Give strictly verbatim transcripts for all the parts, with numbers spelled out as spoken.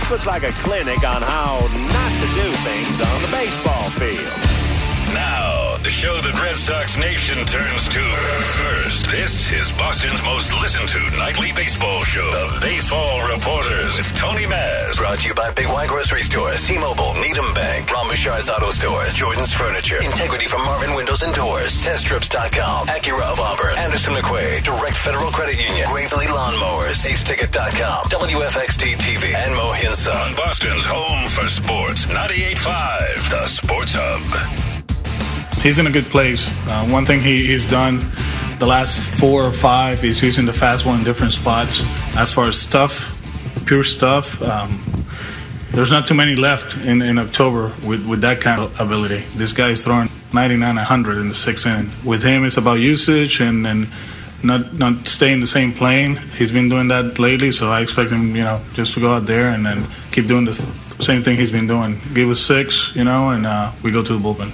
Looks like a clinic on how not to do things on the baseball field. Now, the show that Red Sox Nation turns to first. This is Boston's most listened to nightly baseball show, The Baseball Reporters with Tony Maz. Brought to you by Big Y Grocery Stores, T-Mobile, Needham Bank, Ron Bouchard's Auto Stores, Jordan's Furniture, Integrity from Marvin Windows and Doors, Test Trips dot com, Acura of Auburn, Anderson McQuaid, Direct Federal Credit Union, Gravely Lawnmowers, Ace Ticket dot com, W F X T T V, and Mohin Sun. On Boston's home for sports, ninety-eight point five, The Sports Hub. He's in a good place. Uh, one thing he, he's done the last four or five is using the fastball in different spots. As far as stuff, pure stuff, um, there's not too many left in, in October with, with that kind of ability. This guy is throwing ninety-nine, one hundred in the sixth inning. With him, it's about usage and, and not not staying the same plane. He's been doing that lately, so I expect him, you know, just to go out there and then keep doing the same thing he's been doing. Give us six, you know, and uh, we go to the bullpen.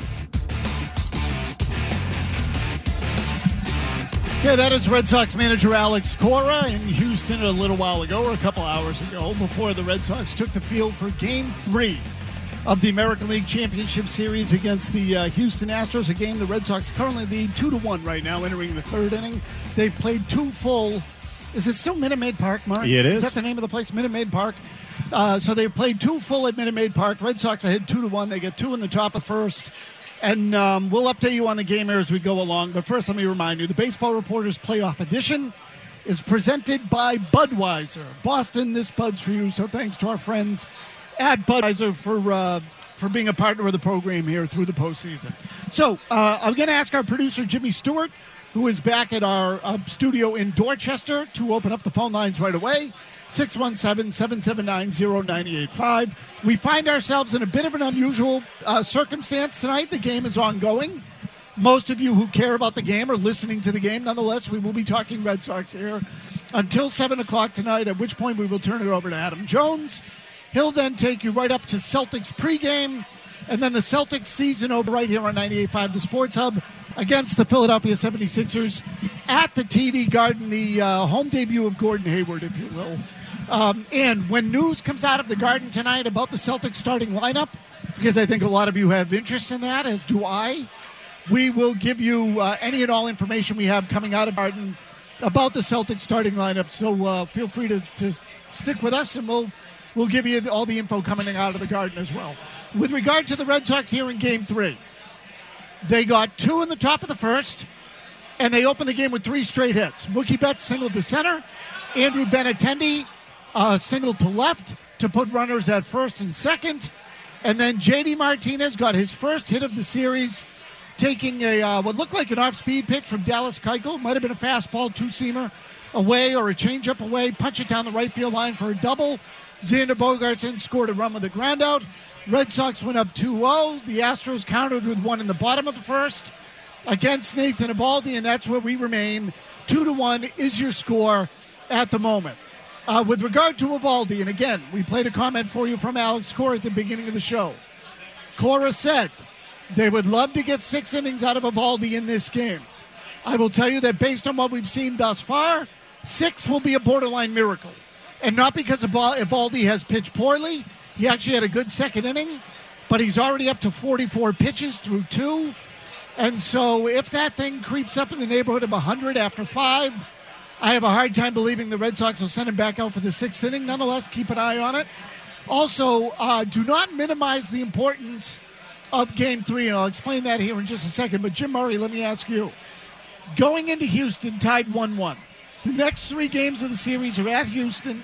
Okay, that is Red Sox manager Alex Cora in Houston a little while ago, or a couple hours ago, before the Red Sox took the field for Game three of the American League Championship Series against the uh, Houston Astros, a game the Red Sox currently lead two to one right now, entering the third inning. They've played two full. Is it still Minute Maid Park, Mark? Yeah, it is. Is that the name of the place, Minute Maid Park? Uh, so they've played two full at Minute Maid Park. Red Sox ahead two to one. They get two in the top of first. And um, we'll update you on the game here as we go along. But first, let me remind you, the Baseball Reporters Playoff Edition is presented by Budweiser. Boston, this Bud's for you. So thanks to our friends at Budweiser for uh, for being a partner of the program here through the postseason. So uh, I'm going to ask our producer, Jimmy Stewart, who is back at our uh, studio in Dorchester, to open up the phone lines right away. six one seven, seven seven nine, zero nine eight five. We find ourselves in a bit of an unusual uh, circumstance tonight. The game is ongoing. Most of you who care about the game are listening to the game. Nonetheless, we will be talking Red Sox here until seven o'clock tonight, at which point we will turn it over to Adam Jones. He'll then take you right up to Celtics pregame, and then the Celtics season over right here on ninety-eight point five, the Sports Hub, against the Philadelphia seventy-sixers at the T D Garden, the uh, home debut of Gordon Hayward, if you will. Um, and when news comes out of the Garden tonight about the Celtics starting lineup, because I think a lot of you have interest in that, as do I, we will give you uh, any and all information we have coming out of Garden about the Celtics starting lineup. So uh, feel free to, to stick with us, and we'll we'll give you all the info coming out of the Garden as well. With regard to the Red Sox here in Game three, they got two in the top of the first, and they opened the game with three straight hits. Mookie Betts singled to center. Andrew Benintendi uh, singled to left to put runners at first and second. And then J D Martinez got his first hit of the series, taking a uh, what looked like an off-speed pitch from Dallas Keuchel. Might have been a fastball, two-seamer away, or a changeup away. Punch it down the right field line for a double. Xander Bogaerts scored a run with a ground out. Red Sox went up two oh. The Astros countered with one in the bottom of the first against Nathan Eovaldi, and that's where we remain. Two to one is your score at the moment. Uh, with regard to Eovaldi, and again, we played a comment for you from Alex Cora at the beginning of the show. Cora said they would love to get six innings out of Eovaldi in this game. I will tell you that based on what we've seen thus far, six will be a borderline miracle. And not because Eovaldi has pitched poorly. He actually had a good second inning, but he's already up to forty-four pitches through two. And so if that thing creeps up in the neighborhood of one hundred after five, I have a hard time believing the Red Sox will send him back out for the sixth inning. Nonetheless, keep an eye on it. Also, uh, do not minimize the importance of Game three, and I'll explain that here in just a second. But Jim Murray, let me ask you. Going into Houston, tied one one. The next three games of the series are at Houston.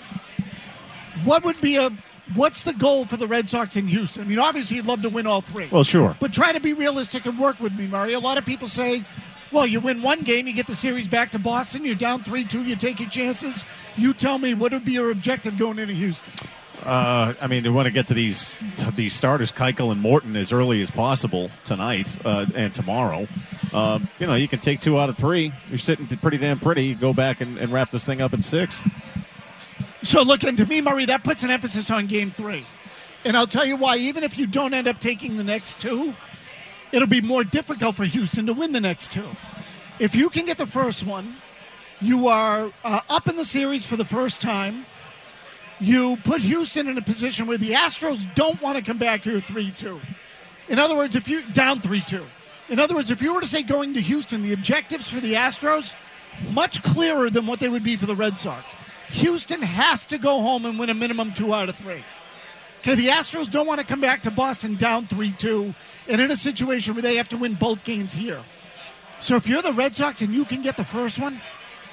What would be a What's the goal for the Red Sox in Houston? I mean, obviously you'd love to win all three. Well, sure. But try to be realistic and work with me, Murray. A lot of people say, well, you win one game, you get the series back to Boston, you're down three two, you take your chances. You tell me, what would be your objective going into Houston? Uh, I mean, you want to get to these these starters, Keuchel and Morton, as early as possible tonight uh, and tomorrow. Uh, you know, you can take two out of three. You're sitting pretty damn pretty. You go back and, and wrap this thing up in six. So, look, and to me, Murray, that puts an emphasis on Game three. And I'll tell you why. Even if you don't end up taking the next two, it'll be more difficult for Houston to win the next two. If you can get the first one, you are uh, up in the series for the first time. you put Houston in a position where the Astros don't want to come back here three two. In other words, if you down three two. In other words, if you were to say going to Houston, the objectives for the Astros, much clearer than what they would be for the Red Sox. Houston has to go home and win a minimum two out of three. Okay, the Astros don't want to come back to Boston down three two and in a situation where they have to win both games here. So if you're the Red Sox and you can get the first one,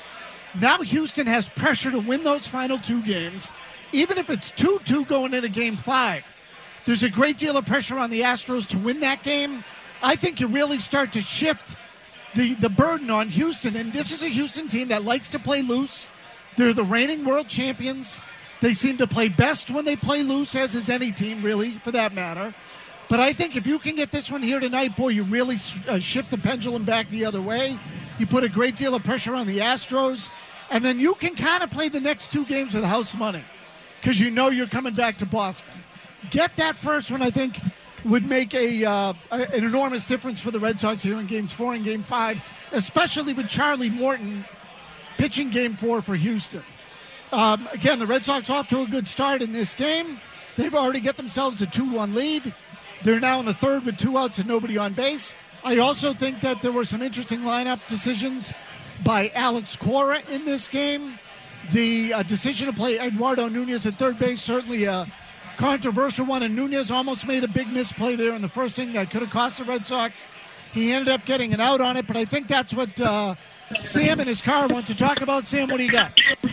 now Houston has pressure to win those final two games. Even if it's two two going into game five, there's a great deal of pressure on the Astros to win that game. I think you really start to shift the, the burden on Houston. And this is a Houston team that likes to play loose. They're the reigning world champions. They seem to play best when they play loose, as is any team, really, for that matter. But I think if you can get this one here tonight, boy, you really uh, shift the pendulum back the other way. You put a great deal of pressure on the Astros. And then you can kind of play the next two games with house money because you know you're coming back to Boston. Get that first one, I think, would make a, uh, an enormous difference for the Red Sox here in games four and game five, especially with Charlie Morton pitching game four for Houston. Um, again, the Red Sox off to a good start in this game. They've already got themselves a two one lead. They're now in the third with two outs and nobody on base. I also think that there were some interesting lineup decisions by Alex Cora in this game. The uh, decision to play Eduardo Nunez at third base, certainly a controversial one, and Nunez almost made a big misplay there in the first inning that could have cost the Red Sox. He ended up getting an out on it, but I think that's what uh, Sam in his car wants to talk about. Sam, what do you got?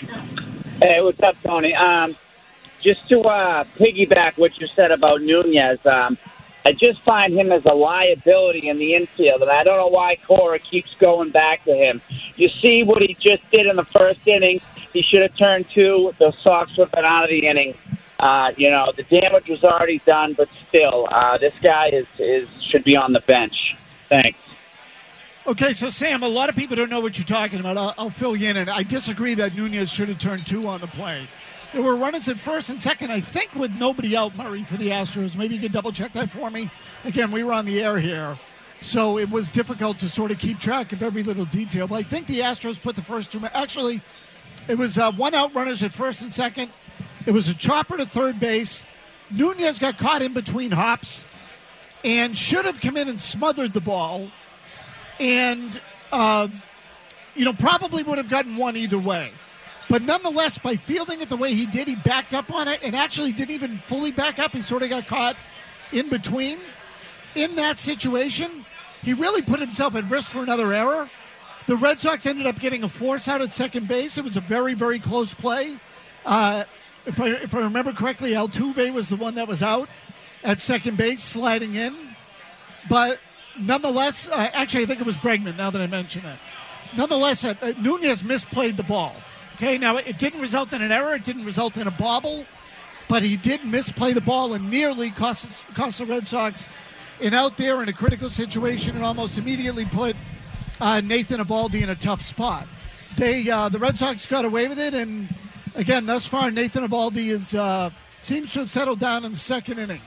Hey, what's up, Tony? Um, just to uh, piggyback what you said about Nunez, um, I just find him as a liability in the infield, and I don't know why Cora keeps going back to him. You see what he just did in the first inning. He should have turned two. The Sox would have been out of the inning. Uh, you know, the damage was already done, but still, uh, this guy is, is should be on the bench. Thanks. Okay, so Sam, a lot of people don't know what you're talking about. I'll, I'll fill you in, and I disagree that Nunez should have turned two on the play. There were runners at first and second, I think, with nobody out, Murray, for the Astros. Maybe you could double-check that for me. Again, we were on the air here, so it was difficult to sort of keep track of every little detail. But I think the Astros put the first two. Actually, it was uh, one out runners at first and second. It was a chopper to third base. Nunez got caught in between hops and should have come in and smothered the ball. And, uh, you know, probably would have gotten one either way. But nonetheless, by fielding it the way he did, he backed up on it and actually didn't even fully back up. He sort of got caught in between. In that situation, he really put himself at risk for another error. The Red Sox ended up getting a force out at second base. It was a very, very close play. Uh, if I, if I remember correctly, Altuve was the one that was out at second base, sliding in. But nonetheless, uh, actually, I think it was Bregman, now that I mention it. Nonetheless, uh, uh, Nunez misplayed the ball. Okay, now it didn't result in an error. It didn't result in a bobble. But he did misplay the ball and nearly cost, cost the Red Sox an out there in a critical situation and almost immediately put uh, Nathan Eovaldi in a tough spot. They uh, the Red Sox got away with it, and again, thus far, Nathan Eovaldi is uh, seems to have settled down in the second inning.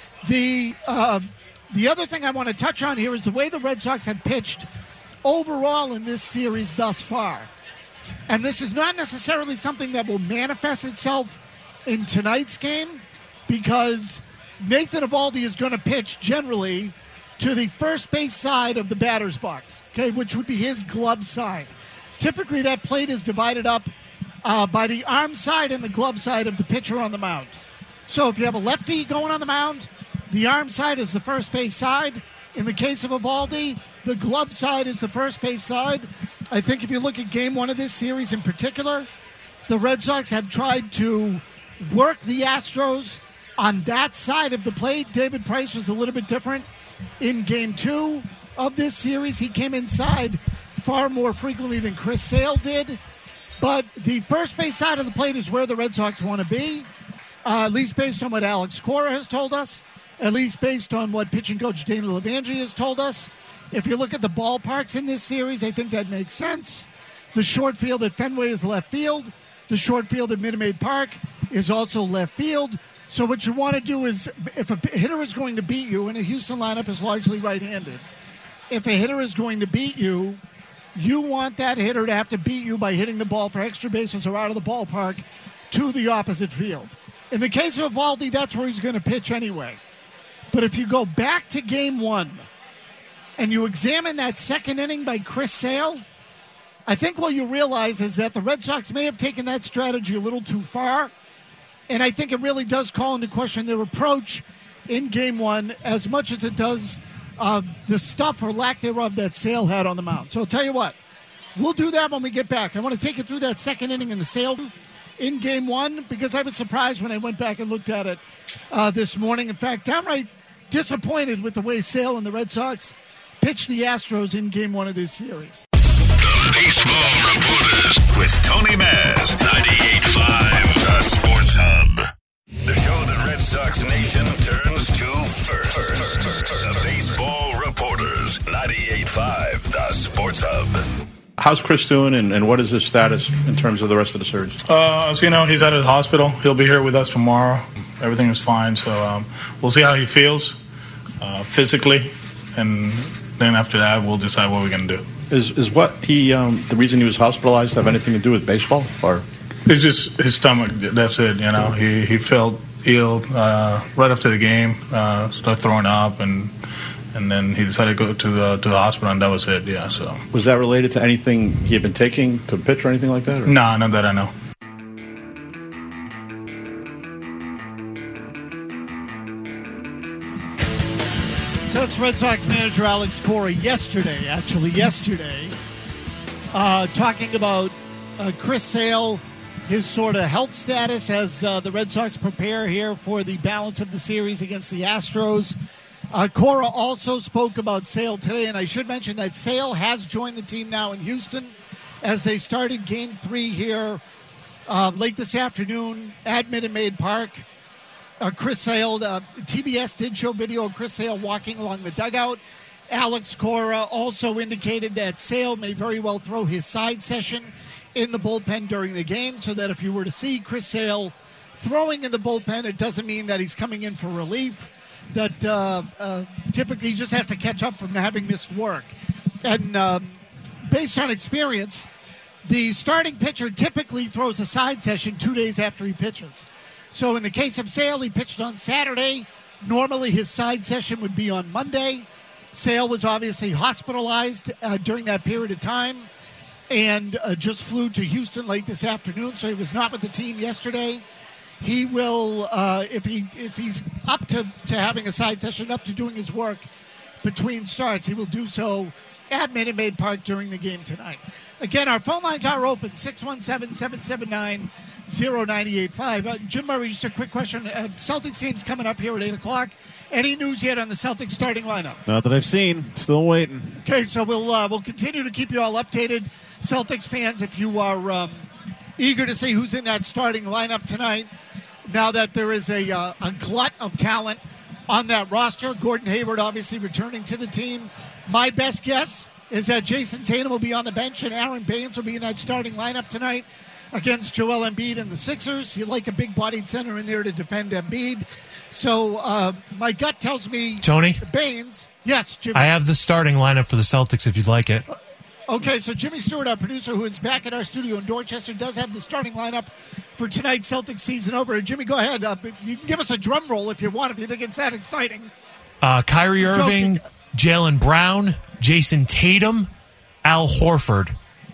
The uh, the other thing I want to touch on here is the way the Red Sox have pitched overall in this series thus far. And this is not necessarily something that will manifest itself in tonight's game because Nathan Eovaldi is going to pitch generally to the first base side of the batter's box, okay, which would be his glove side. Typically, that plate is divided up uh, by the arm side and the glove side of the pitcher on the mound. So if you have a lefty going on the mound, the arm side is the first base side. In the case of Eovaldi, the glove side is the first base side. I think if you look at game one of this series in particular, the Red Sox have tried to work the Astros on that side of the plate. David Price was a little bit different in game two of this series. He came inside far more frequently than Chris Sale did. But the first base side of the plate is where the Red Sox want to be, uh, at least based on what Alex Cora has told us, at least based on what pitching coach Dana Lavandri has told us. If you look at the ballparks in this series, I think that makes sense. The short field at Fenway is left field. The short field at Minute Maid Park is also left field. So what you want to do is, if a hitter is going to beat you, and a Houston lineup is largely right-handed, if a hitter is going to beat you, you want that hitter to have to beat you by hitting the ball for extra bases or out of the ballpark to the opposite field. In the case of Eovaldi, that's where he's going to pitch anyway. But if you go back to game one and you examine that second inning by Chris Sale, I think what you realize is that the Red Sox may have taken that strategy a little too far. And I think it really does call into question their approach in game one as much as it does uh, the stuff or lack thereof that Sale had on the mound. So I'll tell you what, we'll do that when we get back. I want to take you through that second inning in the Sale in game one because I was surprised when I went back and looked at it uh, this morning. In fact, downright disappointed with the way Sale and the Red Sox pitched the Astros in game one of this series. The Baseball Reporters with Tony Maz, ninety-eight point five, The Sports Hub. The show that Red Sox Nation turns to first. The Baseball Reporters, ninety-eight point five, The Sports Hub. How's Chris doing, and, and what is his status in terms of the rest of the series? Uh, as you know, he's at his hospital. He'll be here with us tomorrow. Everything is fine, so um, we'll see how he feels uh, physically, and then after that, we'll decide what we're going to do. Is is what he um, the reason he was hospitalized have anything to do with baseball, or it's just his stomach? That's it. You know, he he felt ill uh, right after the game, uh, started throwing up, and and then he decided to go to the to the hospital, and that was it. Yeah. So was that related to anything he had been taking to pitch or anything like that? Or? No, not that I know. So that's Red Sox manager Alex Cora yesterday, actually yesterday, uh, talking about uh, Chris Sale, his sort of health status as uh, the Red Sox prepare here for the balance of the series against the Astros. Uh, Cora also spoke about Sale today, and I should mention that Sale has joined the team now in Houston as they started game three here uh, late this afternoon at Minute Maid Park. Uh, Chris Sale, uh, T B S did show video of Chris Sale walking along the dugout. Alex Cora also indicated that Sale may very well throw his side session in the bullpen during the game, so that if you were to see Chris Sale throwing in the bullpen, it doesn't mean that he's coming in for relief. That uh, uh, typically he just has to catch up from having missed work. And um, based on experience, the starting pitcher typically throws a side session two days after he pitches. So in the case of Sale, he pitched on Saturday. Normally his side session would be on Monday. Sale was obviously hospitalized uh, during that period of time and uh, just flew to Houston late this afternoon, so he was not with the team yesterday. He will, uh, if he if he's up to, to having a side session, up to doing his work between starts, he will do so at Minute Maid Park during the game tonight. Again, our phone lines are open, six one seven, seven seven nine, zero nine eight five. Uh, Jim Murray, just a quick question. Uh, Celtics game's coming up here at eight o'clock. Any news yet on the Celtics starting lineup? Not that I've seen. Still waiting. Okay, so we'll uh, we'll continue to keep you all updated. Celtics fans, if you are um, eager to see who's in that starting lineup tonight, now that there is a, uh, a glut of talent on that roster. Gordon Hayward obviously returning to the team. My best guess is that Jason Tatum will be on the bench and Aaron Baines will be in that starting lineup tonight against Joel Embiid and the Sixers. You like a big-bodied center in there to defend Embiid. So uh, my gut tells me... Tony? Baines. Yes, Jimmy. I have the starting lineup for the Celtics if you'd like it. Uh, okay, so Jimmy Stewart, our producer, who is back at our studio in Dorchester, does have the starting lineup for tonight's Celtics season opener. Jimmy, go ahead. Uh, you can give us a drum roll if you want, if you think it's that exciting. Uh, Kyrie Irving, Jaylen Brown, Jason Tatum, Al Horford.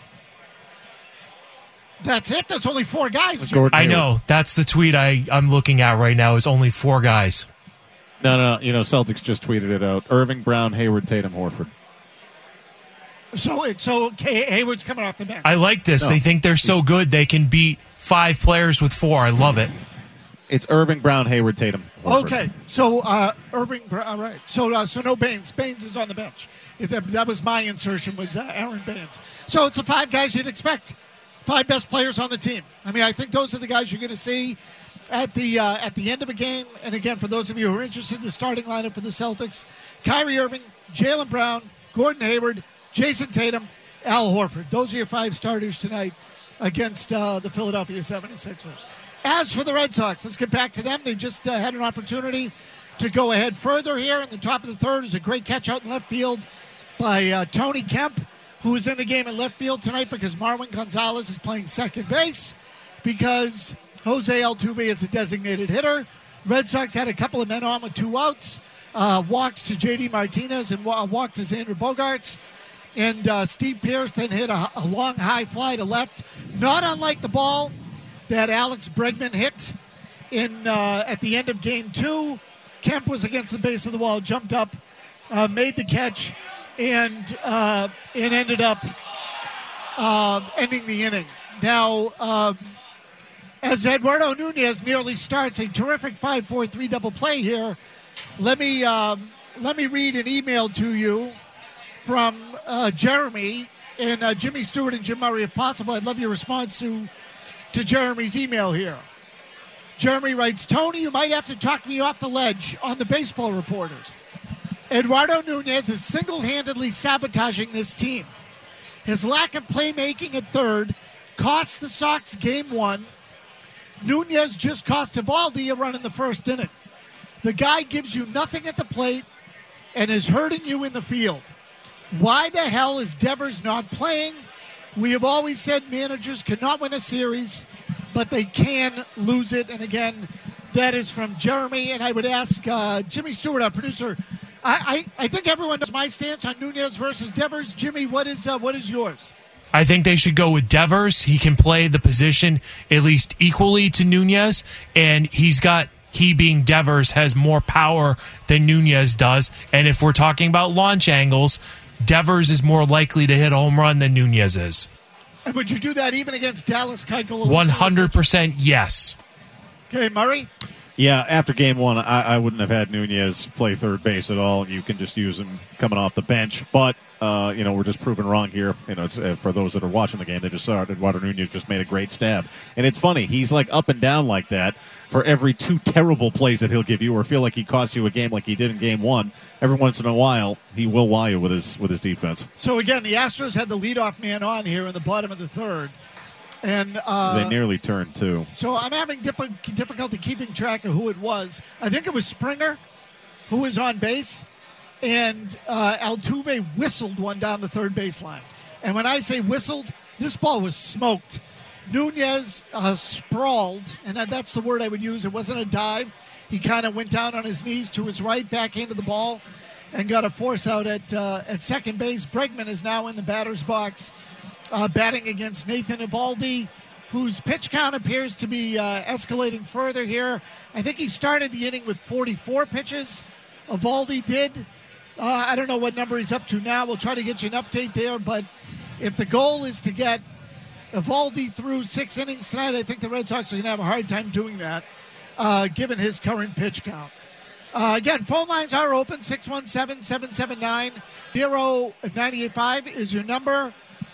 That's it? That's only four guys. I know. That's the tweet I, I'm looking at right now is only four guys. No, no, you know, Celtics just tweeted it out. Irving, Brown, Hayward, Tatum, Horford. So, it, so Hay- Hayward's coming off the bench. I like this. No, they think they're so good they can beat five players with four. I love it. It's Irving, Brown, Hayward, Tatum, Horford. Okay, so uh, Irving, all right. So, uh, so no Baines. Baines is on the bench. If that, that was my insertion, was uh, Aaron Baines. So it's the five guys you'd expect. Five best players on the team. I mean, I think those are the guys you're going to see at the uh, at the end of a game. And again, for those of you who are interested in the starting lineup for the Celtics, Kyrie Irving, Jaylen Brown, Gordon Hayward, Jason Tatum, Al Horford. Those are your five starters tonight against uh, the Philadelphia seventy-sixers. As for the Red Sox, let's get back to them. They just uh, had an opportunity to go ahead further here. In the top of the third is a great catch out in left field by uh, Tony Kemp, who is in the game in left field tonight because Marwin Gonzalez is playing second base because Jose Altuve is a designated hitter. Red Sox had a couple of men on with two outs. Uh, walks to J D Martinez and a walk to Xander Bogaerts. And uh, Steve Pearce then hit a, a long high fly to left, not unlike the ball that Alex Bregman hit in uh, at the end of game two. Kemp was against the base of the wall, jumped up, uh, made the catch, and uh, it ended up uh, ending the inning. Now, uh, as Eduardo Nunez nearly starts a terrific five four three double play here, let me um, let me read an email to you from uh, Jeremy and uh, Jimmy Stewart and Jim Murray, if possible. I'd love your response to, to Jeremy's email here. Jeremy writes, Tony, you might have to talk me off the ledge on the baseball reporters. Eduardo Nunez is single-handedly sabotaging this team. His lack of playmaking at third cost the Sox game one. Nunez just cost Eovaldi a run in the first inning. The guy gives you nothing at the plate and is hurting you in the field. Why the hell is Devers not playing? We have always said managers cannot win a series, but they can lose it. And again, that is from Jeremy. And I would ask uh, Jimmy Stewart, our producer, I, I, I think everyone knows my stance on Nunez versus Devers. Jimmy, what is uh, what is yours? I think they should go with Devers. He can play the position at least equally to Nunez, and he's got, he being Devers, has more power than Nunez does. And if we're talking about launch angles, Devers is more likely to hit a home run than Nunez is. And would you do that even against Dallas Keuchel? one hundred percent yes. Okay, Murray? Yeah, after game one, I, I wouldn't have had Nunez play third base at all. You can just use him coming off the bench. But, uh, you know, we're just proven wrong here. You know, it's, uh, for those that are watching the game, they just saw it. Eduardo Nunez just made a great stab. And it's funny. He's like up and down like that for every two terrible plays that he'll give you or feel like he cost you a game like he did in game one. Every once in a while, he will wow you with his, with his defense. So, again, the Astros had the leadoff man on here in the bottom of the third. And uh, they nearly turned, too. So I'm having dip- difficulty keeping track of who it was. I think it was Springer who was on base, and uh, Altuve whistled one down the third baseline. And when I say whistled, this ball was smoked. Nunez uh, sprawled, and that's the word I would use. It wasn't a dive. He kind of went down on his knees to his right, backhanded the ball, and got a force out at, uh, at second base. Bregman is now in the batter's box. Uh, batting against Nathan Eovaldi, whose pitch count appears to be uh, escalating further here. I think he started the inning with forty-four pitches. Eovaldi did. Uh, I don't know what number he's up to now. We'll try to get you an update there. But if the goal is to get Eovaldi through six innings tonight, I think the Red Sox are going to have a hard time doing that, uh, given his current pitch count. Uh, again, phone lines are open. six one seven, seven seven nine, zero nine eight five is your number.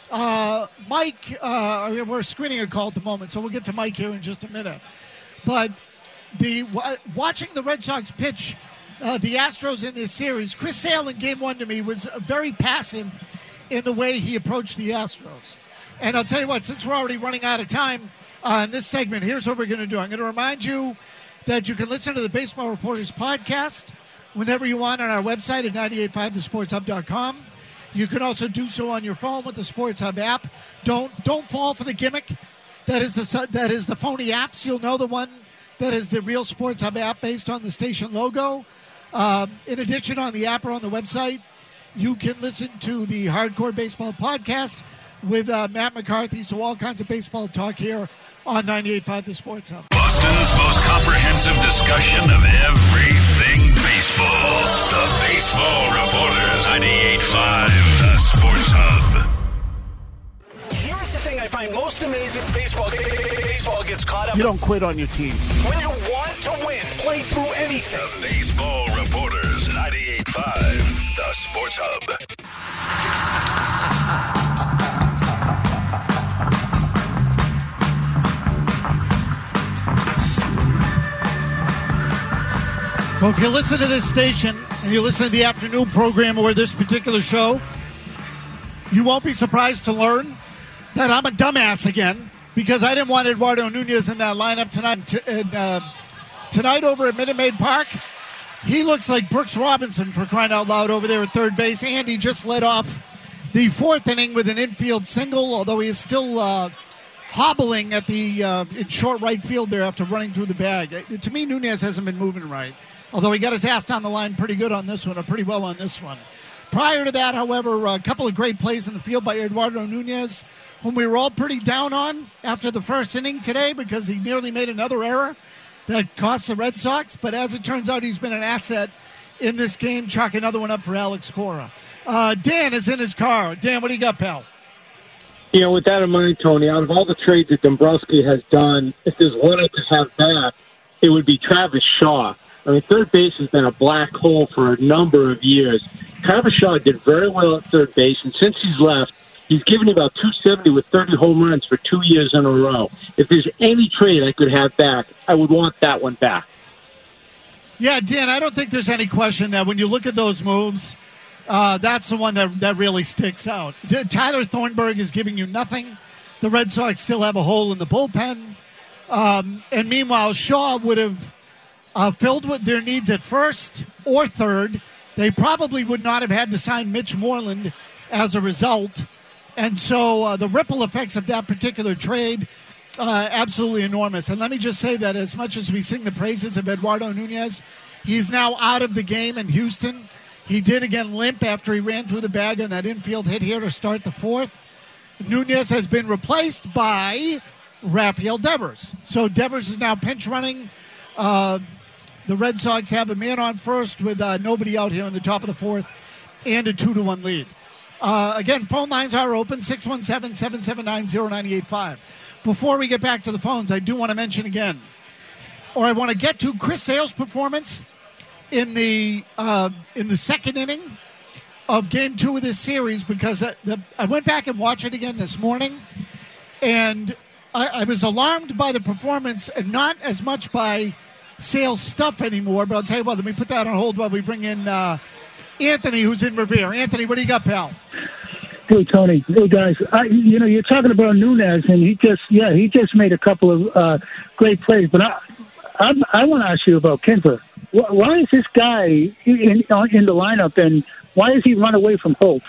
Uh, Mike, uh, we're screening a call at the moment, so we'll get to Mike here in just a minute. But the w- watching the Red Sox pitch uh, the Astros in this series, Chris Sale in game one to me was very passive in the way he approached the Astros. And I'll tell you what, since we're already running out of time uh, in this segment, here's what we're going to do. I'm going to remind you that you can listen to the Baseball Reporters podcast whenever you want on our website at nine eight five the sports hub dot com. You can also do so on your phone with the Sports Hub app. Don't don't fall for the gimmick. That is the that is the phony apps. You'll know the one that is the real Sports Hub app based on the station logo. Um, in addition, on the app or on the website, you can listen to the Hardcore Baseball podcast with uh, Matt McCarthy. So all kinds of baseball talk here on ninety-eight point five The Sports Hub. Boston's most comprehensive discussion of everything baseball. The Baseball Reporters, ninety-eight point five The Sports Hub. Here's the thing I find most amazing. Baseball, baseball gets caught up. You don't quit on your team. When you want to win, play through anything. The Baseball Reporters, ninety-eight point five The Sports Hub. Well, if you listen to this station and you listen to the afternoon program or this particular show, you won't be surprised to learn that I'm a dumbass again because I didn't want Eduardo Nunez in that lineup tonight. And, uh, tonight over at Minute Maid Park, he looks like Brooks Robinson, for crying out loud, over there at third base. And he just led off the fourth inning with an infield single, although he is still uh, hobbling at the uh, in short right field there after running through the bag. Uh, to me, Nunez hasn't been moving right, although he got his ass down the line pretty good on this one, or pretty well on this one. Prior to that, however, a couple of great plays in the field by Eduardo Nunez, whom we were all pretty down on after the first inning today because he nearly made another error that cost the Red Sox. But as it turns out, he's been an asset in this game. Chalk another one up for Alex Cora. Uh, Dan is in his car. Dan, what do you got, pal? You know, with that in mind, Tony, out of all the trades that Dombrowski has done, if there's one I could have back, it would be Travis Shaw. I mean, third base has been a black hole for a number of years. Travis Shaw did very well at third base, and since he's left, he's given you about two seventy with thirty home runs for two years in a row. If there's any trade I could have back, I would want that one back. Yeah, Dan, I don't think there's any question that when you look at those moves, uh, that's the one that, that really sticks out. Tyler Thornburg is giving you nothing. The Red Sox still have a hole in the bullpen. Um, and meanwhile, Shaw would have uh, filled with their needs at first or third. They probably would not have had to sign Mitch Moreland as a result. And so uh, the ripple effects of that particular trade, uh, absolutely enormous. And let me just say that as much as we sing the praises of Eduardo Nunez, he's now out of the game in Houston. He did again limp after he ran through the bag on that infield hit here to start the fourth. Nunez has been replaced by Rafael Devers. So Devers is now pinch running. Uh, the Red Sox have a man on first with uh, nobody out here in the top of the fourth and a two to one lead. Uh, again, phone lines are open, six one seven, seven seven nine, zero nine eight five. Before we get back to the phones, I do want to mention again, or I want to get to Chris Sale's performance in the uh, in the second inning of Game Two of this series, because I, the, I went back and watched it again this morning, and I, I was alarmed by the performance, and not as much by Sale's stuff anymore. But I'll tell you what, let me put that on hold while we bring in Uh, Anthony, who's in Revere. Anthony, what do you got, pal? Hey, Tony. Hey, guys. I, you know, you're talking about Nunez, and he just, yeah, he just made a couple of uh, great plays. But I, I, I want to ask you about Kinsler. Why is this guy in, in the lineup, and why does he run away from Holt?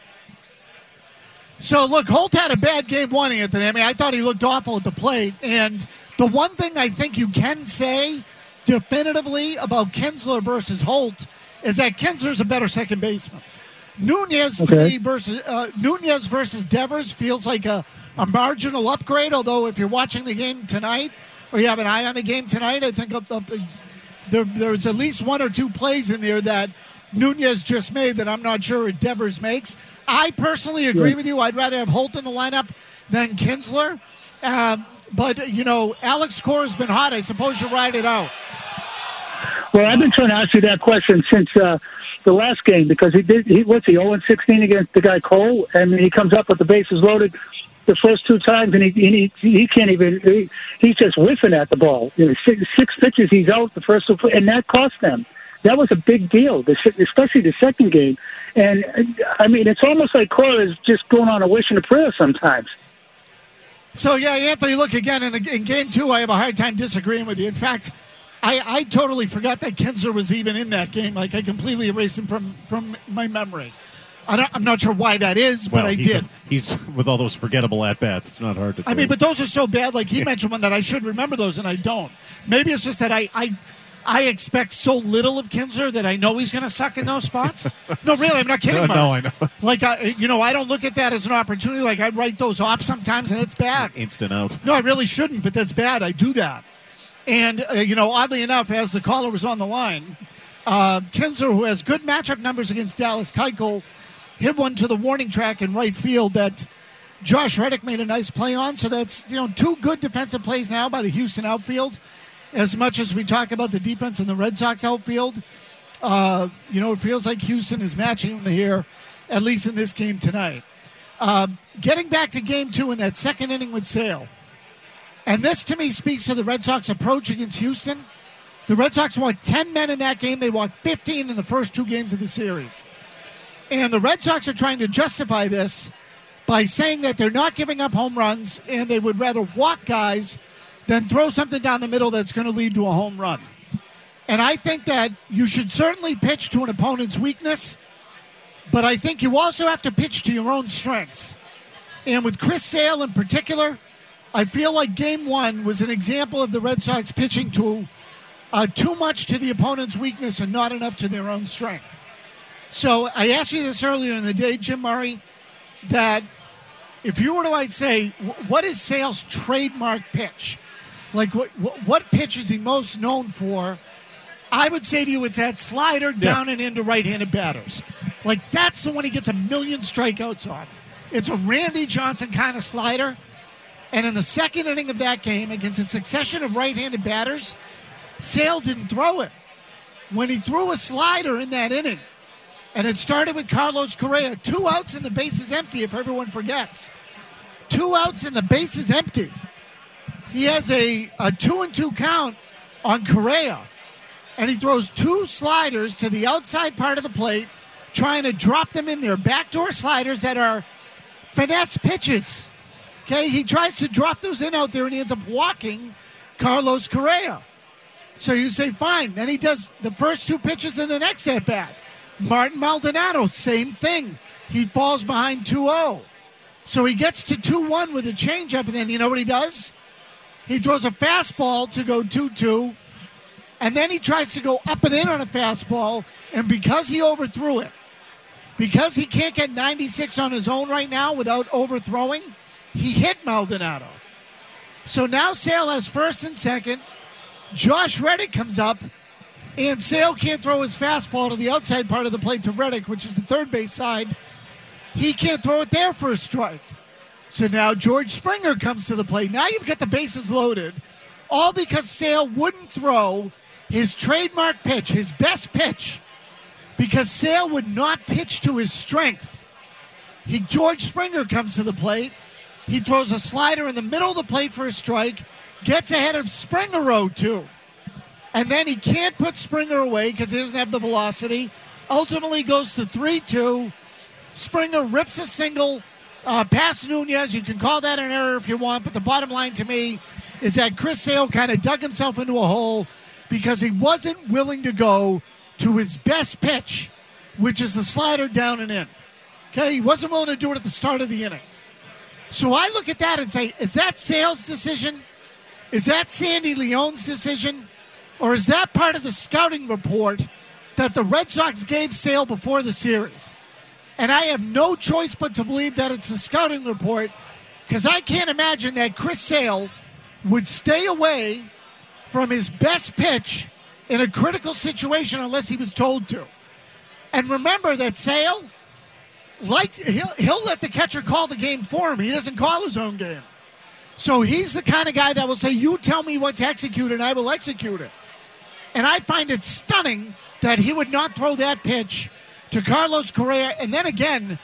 So, look, Holt had a bad game one, Anthony. I mean, I thought he looked awful at the plate. And the one thing I think you can say definitively about Kinsler versus Holt is that Kinsler's a better second baseman. Nunez to okay. me versus uh, Nunez versus Devers feels like a, a marginal upgrade. Although if you're watching the game tonight or you have an eye on the game tonight, I think uh, uh, there, there's at least one or two plays in there that Nunez just made that I'm not sure Devers makes. I personally agree yeah. with you. I'd rather have Holt in the lineup than Kinsler. Um, but you know, Alex Cora's been hot. I suppose you ride it out. Well, I've been trying to ask you that question since uh, the last game, because he did. He what's he oh and sixteen against the guy Cole, and he comes up with the bases loaded the first two times, and he he, he can't even. He, he's just whiffing at the ball. You know, six, six pitches, he's out the first two, and that cost them. That was a big deal, especially the second game. And I mean, it's almost like Cora is just going on a wish and a prayer sometimes. So yeah, Anthony, look again in the in game two. I have a hard time disagreeing with you. In fact, I, I totally forgot that Kinsler was even in that game. Like, I completely erased him from, from my memory. I don't, I'm not sure why that is, well, but I he's did. A, he's with all those forgettable at-bats. It's not hard to I mean, but those are so bad. Like, he yeah. mentioned one that I should remember those, and I don't. Maybe it's just that I I, I expect so little of Kinsler that I know he's going to suck in those spots. No, really, I'm not kidding. No, Mark. no, I know. Like, I, you know, I don't look at that as an opportunity. Like, I write those off sometimes, and it's bad. Instant out. No, I really shouldn't, but that's bad. I do that. And, uh, you know, oddly enough, as the caller was on the line, uh, Kinsler, who has good matchup numbers against Dallas Keuchel, hit one to the warning track in right field that Josh Reddick made a nice play on. So that's, you know, two good defensive plays now by the Houston outfield. As much as we talk about the defense in the Red Sox outfield, uh, you know, it feels like Houston is matching them here, at least in this game tonight. Uh, getting back to game two in that second inning with Sale. And this, to me, speaks to the Red Sox approach against Houston. The Red Sox walked ten men in that game. They walked fifteen in the first two games of the series. And the Red Sox are trying to justify this by saying that they're not giving up home runs and they would rather walk guys than throw something down the middle that's going to lead to a home run. And I think that you should certainly pitch to an opponent's weakness, but I think you also have to pitch to your own strengths. And with Chris Sale in particular, I feel like game one was an example of the Red Sox pitching to uh, too much to the opponent's weakness and not enough to their own strength. So I asked you this earlier in the day, Jim Murray, that if you were to like, say, what is Sale's trademark pitch? Like, what, what pitch is he most known for? I would say to you it's that slider down yeah. and into right-handed batters. Like, that's the one he gets a million strikeouts on. It's a Randy Johnson kind of slider. And in the second inning of that game, against a succession of right-handed batters, Sale didn't throw it. When he threw a slider in that inning, and it started with Carlos Correa, two outs and the base is empty, if everyone forgets. Two outs and the base is empty. He has a, a two and two count on Correa. And he throws two sliders to the outside part of the plate, trying to drop them in there. Backdoor sliders that are finesse pitches. Okay, he tries to drop those in out there, and he ends up walking Carlos Correa. So you say, fine. Then he does the first two pitches in the next at-bat. Martin Maldonado, same thing. He falls behind two oh. So he gets to two one with a changeup, and then you know what he does? He throws a fastball to go two two. And then he tries to go up and in on a fastball, and because he overthrew it, because he can't get ninety-six on his own right now without overthrowing, he hit Maldonado. So now Sale has first and second. Josh Reddick comes up, and Sale can't throw his fastball to the outside part of the plate to Reddick, which is the third base side. He can't throw it there for a strike. So now George Springer comes to the plate. Now you've got the bases loaded, all because Sale wouldn't throw his trademark pitch, his best pitch, because Sale would not pitch to his strength. He George Springer comes to the plate. He throws a slider in the middle of the plate for a strike, gets ahead of Springer oh two. And then he can't put Springer away because he doesn't have the velocity. Ultimately goes to three two. Springer rips a single uh, past Nunez. You can call that an error if you want, but the bottom line to me is that Chris Sale kind of dug himself into a hole because he wasn't willing to go to his best pitch, which is the slider down and in. Okay, he wasn't willing to do it at the start of the inning. So I look at that and say, is that Sale's decision? Is that Sandy Leone's decision? Or is that part of the scouting report that the Red Sox gave Sale before the series? And I have no choice but to believe that it's the scouting report, because I can't imagine that Chris Sale would stay away from his best pitch in a critical situation unless he was told to. And remember that Sale, like he'll, he'll let the catcher call the game for him. He doesn't call his own game. So he's the kind of guy that will say, you tell me what to execute and I will execute it. And I find it stunning that he would not throw that pitch to Carlos Correa and then again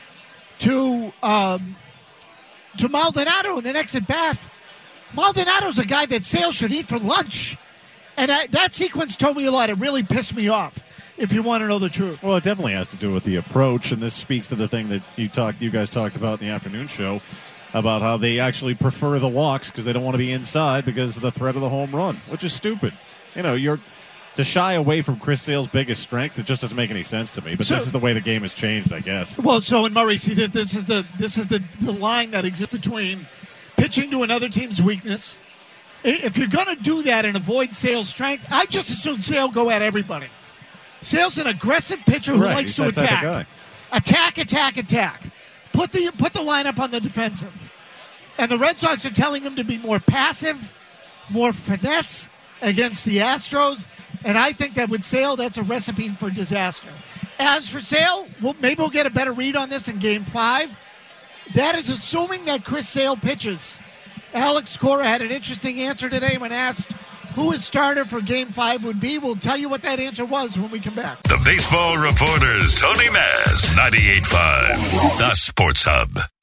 to um, to Maldonado in the next at bat. Maldonado's a guy that Sale should eat for lunch. And I, that sequence told me a lot. It really pissed me off, if you want to know the truth. Well, it definitely has to do with the approach, and this speaks to the thing that you talked, you guys talked about in the afternoon show, about how they actually prefer the walks because they don't want to be inside because of the threat of the home run, which is stupid. You know, you're to shy away from Chris Sale's biggest strength. It just doesn't make any sense to me. But so, this is the way the game has changed, I guess. Well, so in Murray, see, this, this is the this is the, the line that exists between pitching to another team's weakness. If you're going to do that and avoid Sale's strength, I just assume Sale go at everybody. Sale's an aggressive pitcher who right, likes to that type attack. of guy. Attack, attack, attack. Put the put the lineup on the defensive. And the Red Sox are telling him to be more passive, more finesse against the Astros. And I think that with Sale, that's a recipe for disaster. As for Sale, well, maybe we'll get a better read on this in Game five. That is assuming that Chris Sale pitches. Alex Cora had an interesting answer today when asked who his starter for Game five would be. We'll tell you what that answer was when we come back. The Baseball Reporters, Tony Maz, ninety-eight point five, The Sports Hub.